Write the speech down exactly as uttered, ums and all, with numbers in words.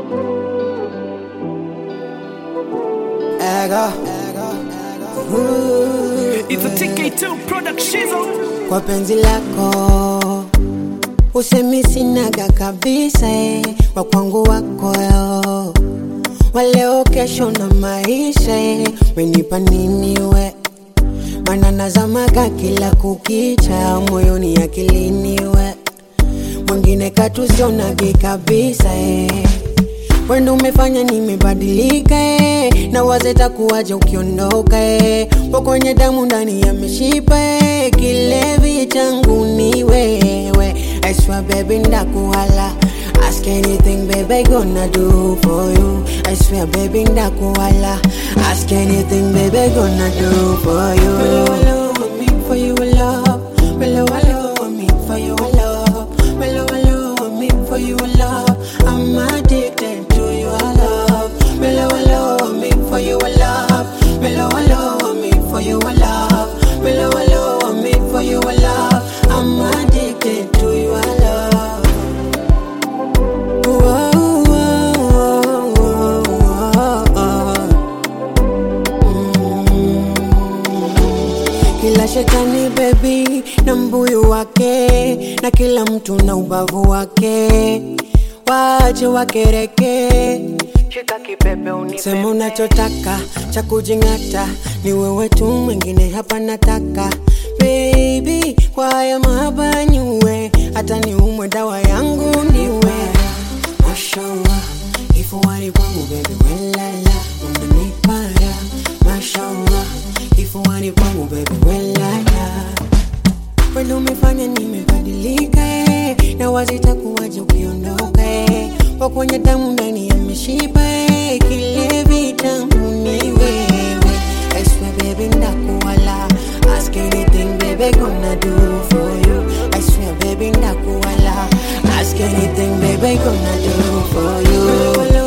Ego. It's a T K two production. Kwa penzi lako usemi sinaga kabisa eh. Wa kwangu wako yo waleo kesho na maisha eh. Wenipa nini we mana nazamaga kila kukicha moyoni akilini we mwingine katusionagi kabisa eh. Wendo umefanya nimebadilika eh. Na wazeta kuwaja ukiondoka eh. Pokonye damu ndani ya mishipa eh. Kilevi changu ni wewe. I swear baby ndakuhala. Ask anything baby gonna do for you. I swear baby ndakuhala. Ask anything baby gonna do for you. Hello, hello, me for you love. Hello, hello, me for you love. Hello, hello, me for you love. I'm addicted to your love. Hello, hello, me for you love. Hello, hello, me for you love. Hello, hello, me for you love. I'm addicted to your love. Whoa, whoa, whoa, whoa, whoa. Mm. Kila shetani baby na mbuyu wake, na kila mtu na ubavu wake. Wache wakereke, shika kipepe unipepe. Sema unachotaka, cha kujingata ni wewe tu, mwingine hapa nataka. Baby, kwa haya mahaba nyue, hata ni umwe dawa yangu niwe. Mashallah, kifuani kwangu baby welala, unanipara. Mashallah, kifuani kwangu baby welala. Wendo umefanya nimebadilika eh. Na wazita kuwaja ukiondoka eh. Wakonye damu ndani ya mishipa eh. Kilevi tangu ni wewe. I swear baby ndakuwala. Ask anything baby gonna do for you. I swear baby ndakuwala. Ask anything baby gonna do for you.